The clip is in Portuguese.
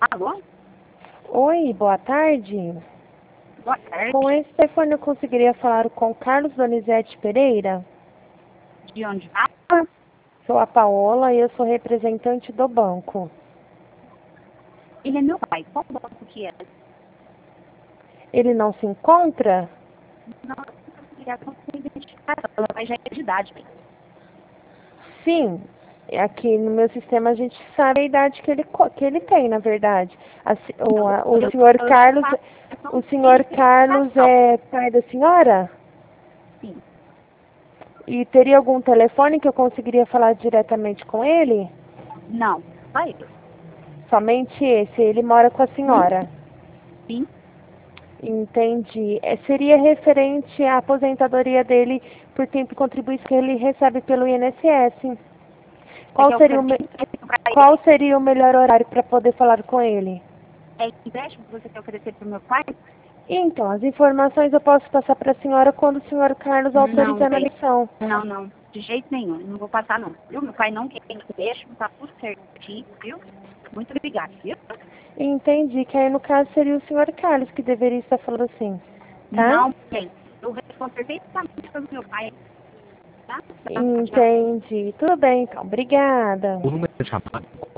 Alô? Oi, boa tarde. Boa tarde. Com esse telefone eu conseguiria falar com Carlos Donizete Pereira? De onde fala? Sou a Paola e eu sou representante do banco. Ele é meu pai. Qual banco que é? Ele não se encontra? Não, eu queria conseguir identificação. Meu pai já é de idade. Sim. Aqui no meu sistema a gente sabe a idade que ele tem, na verdade. O senhor Carlos, o senhor Carlos é pai da senhora? Sim. E teria algum telefone que eu conseguiria falar diretamente com ele? Não. Só ele. Somente esse, ele mora com a senhora. Sim. Entendi. Seria referente à aposentadoria dele por tempo e contribuição que ele recebe pelo INSS. Você quer oferecer empréstimo para Qual ele? seria o melhor horário para poder falar com ele? É empréstimo que você quer oferecer para o meu pai? Então, as informações eu posso passar para a senhora quando o senhor Carlos Não, autorizar a bem. lição. Não, não. De jeito nenhum. Não vou passar, não. Viu? Meu pai não quer empréstimo. Tá tudo certinho, viu? Muito obrigada, viu? Entendi, que aí no caso seria o senhor Carlos que deveria estar falando assim, tá? Não, bem. Eu respondo perfeitamente para o meu pai. Tá? Entendi. Tudo bem, então. Obrigada. O número chamado